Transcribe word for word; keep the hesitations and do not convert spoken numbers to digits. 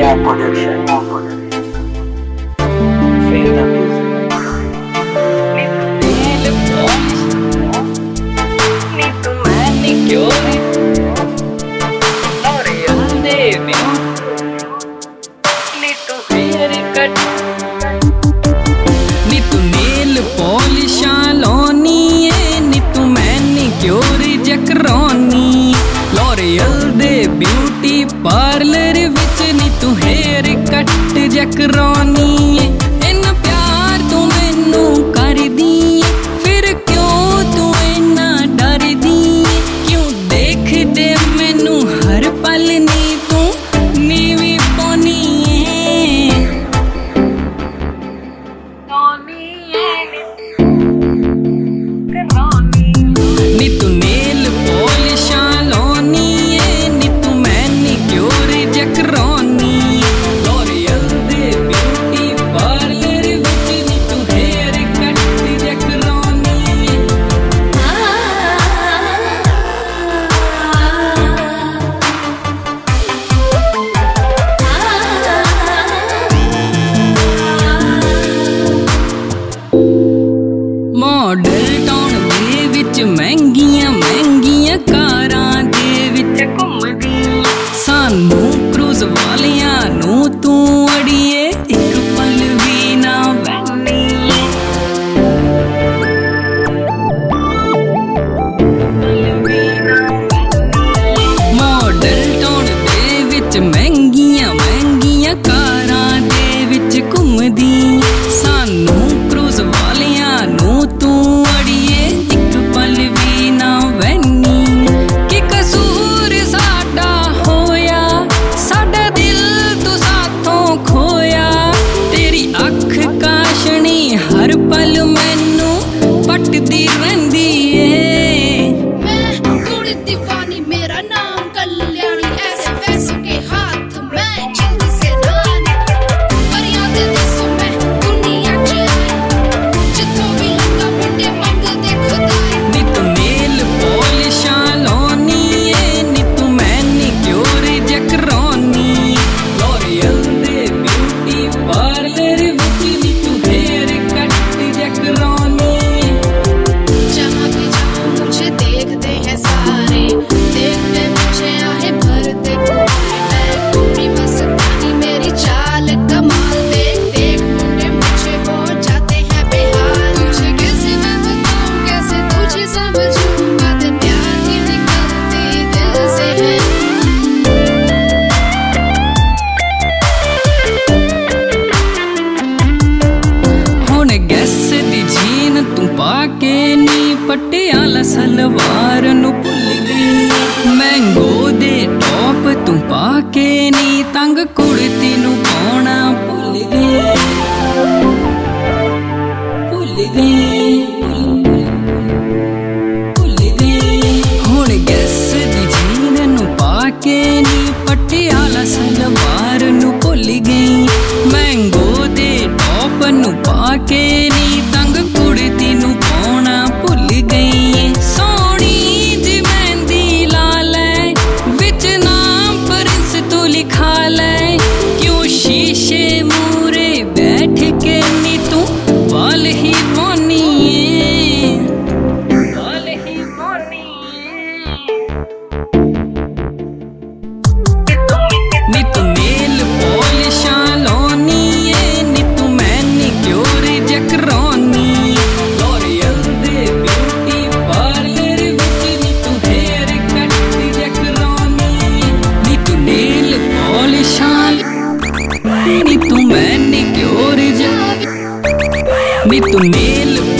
More production, more production. Feel the music. Nail polish, need to manicure, L'Oreal debut, need to haircut, need to nail polish लानी है, need to manicure जकरानी, L'Oreal दे beauty parlour विच नी तू hair cut Jakrani इन्ना प्यार तू मैनू कर दी फिर क्यों तू इन्ना डर दी क्यों देख दे मैनू हर पल नी तू नीवी पानी नी तू नेल पॉलिश लानी है नी तू मैनिक्योर जकरानी L'Oreal दे ब्यूटी पार्लर विच नी तू हेयर कट जकरानी मॉडल टाउन दे विच महंगियां महंगियां कारां दे विच घुमदी सानू क्रूज वालियां नू तू अड़िए एक पल भी ना वैनी मॉडल टाउन दे विच महंगियां महंगियां कारां दे विच घुमदी सानू क्रूज वालियां नू तू अड़िए एक पल भी ना वैनी कि कसूर साडा होया साडा दिल तू साथों खोया तेरी अख काशनी हर पल मैनू पटदी रहिंदी ए मैं थोड़ी दीवानी मेरा नाम कल्याणी ऐसे पैसों के हाथ मैं जल्दी से रानी पर याद दसो मैं दुनिया च आई जिथों भी लगा मुंडे मंगदे खुदाई नी तू नेल पॉलिश लानी है नी तू मैनिक्योर जकरानी L'Oreal दे ब्यूटी पार्लर विच नी तू हेयर कट जकरानी जहाँ भी जाऊँ मुझे देखते हैं सारे देखते मुझे आहे भरते कुएं मैं पूरी मस्तानी मेरी चाल कमाल देख देख मुंडे मुझे हो जाते हैं बेहाल तुझे कैसे मैं बताऊँ कैसे तुझे समझूँ बातें प्यार की निकलती दिल से है हुण गैस दी जीन तू पाके नी पटियाला सलवार नू भुल गई मैंगो दे टॉप तू पाके नी तंग कुड़ती नू पाउणा भुल गई भुल गई भुल गई हुण गैस दी जीन नू पाके नी पटियाला सलवार नू भुल गई मैंगो दे टॉप नू पाके नी तंग कुड़ती नू पाउणा भुल गई सोहणी जी मेहंदी ला लै विच नाम प्रिंस तू लिखा लै क्यों शीशे मूरे बैठ के नी तू वाल ही पानी है वाल ही पानी नी तू नेल पॉलिश लानी है नी तू मैनिक्योर जकरानी L'Oreal दे ब्यूटी पार्लर विच नी तू हेयर कट जकरानी नी तू नेल पॉलिश नी तू मैनिक्योर नी तू नेल